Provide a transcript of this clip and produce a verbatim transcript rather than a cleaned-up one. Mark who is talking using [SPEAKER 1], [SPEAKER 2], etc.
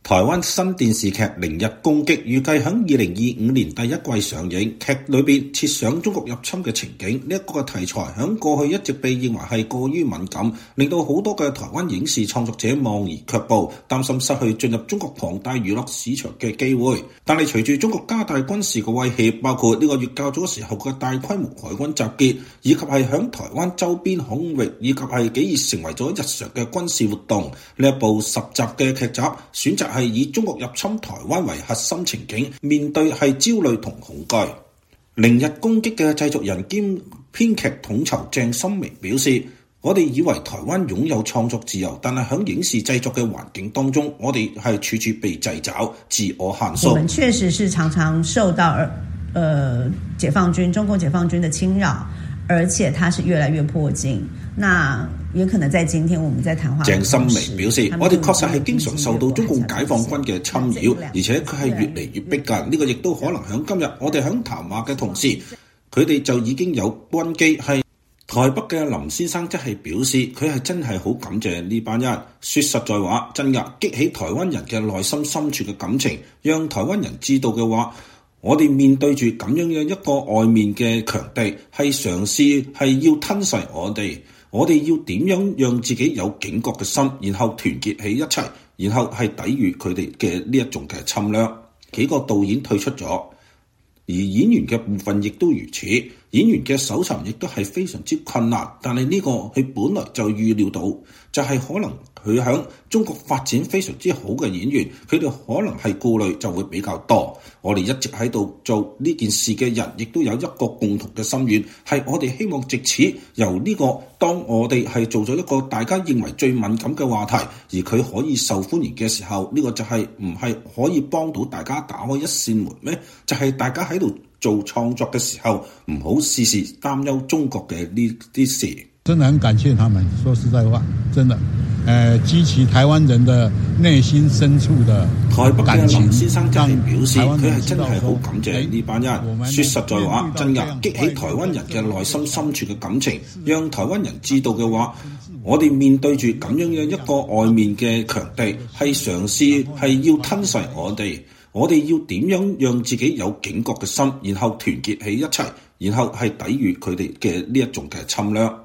[SPEAKER 1] 台灣新電視劇《零日攻擊》預計喺二零二五年第一季上映，劇裏邊設想中國入侵嘅情景。呢、這、一個題材喺過去一直被認為係過於敏感，令到好多嘅台灣影視創作者望而卻步，擔心失去進入中國龐大娛樂市場嘅機會。但係隨住中國加大軍事嘅威脅，包括呢個月較早時候嘅大規模海軍集結，以及係喺台灣周邊空域，以及係幾易成為咗日常嘅軍事活動，呢一部十集嘅劇集選擇係以中國入侵台灣為核心情景，面對係焦慮同恐懼。零日攻擊嘅製作人兼編劇統籌鄭心薇表示，我哋以為台灣擁有創作自由，但係喺影視製作嘅環境當中，我哋係處處被掣肘、自我限縮。
[SPEAKER 2] 我們確實是常常受到呃解放軍、中共解放軍的侵擾，而且它是越來越迫近。那也可能在今天我們在談話。
[SPEAKER 1] 鄭心薇表示，我哋確實係經常受到中共解放軍嘅侵擾，而且佢係越嚟越逼近。呢、這個亦都可能喺今日我哋喺談話嘅同時，佢哋就已經有軍機係台北嘅林先生，即係表示佢係真係好感謝呢班人。說實在話，真㗎激起台灣人嘅內心深處嘅感情，讓台灣人知道嘅話，我哋面對住咁樣樣一個外面嘅強敵，係嘗試係要吞噬我哋。我哋要點樣讓自己有警覺嘅心，然後團結起一齊，然後係抵禦佢哋嘅呢一種嘅侵略。幾個導演退出咗，而演員嘅部分亦都如此。演員嘅搜尋亦都係非常之困難，但係呢個佢本來就預料到，就係可能佢喺中國發展非常之好嘅演員，佢哋可能係顧慮就會比較多。我哋一直喺度做呢件事嘅人，亦都有一個共同嘅心願，係我哋希望藉此由呢個當我哋係做咗一個大家認為最敏感嘅話題，而佢可以受歡迎嘅時候，呢個就係唔係可以幫到大家打開一扇門咩？就係大家喺度做創作嘅時候，唔好事事擔憂中國嘅呢啲事。
[SPEAKER 3] 真的很感謝他們，說實在話，真的，誒，激起台灣人的內心深處的
[SPEAKER 1] 台北嘅林先生就係表示，佢係真係好感謝呢班人。說實在話，真㗎激起台灣人嘅內心深處嘅感情，讓台灣人知道嘅話，我哋面對住咁樣樣一個外面嘅強敵，係嘗試係要吞噬我哋。我哋要點樣讓自己有警覺嘅心，然後團結起一齊，然後係抵禦佢哋嘅呢一種嘅侵略。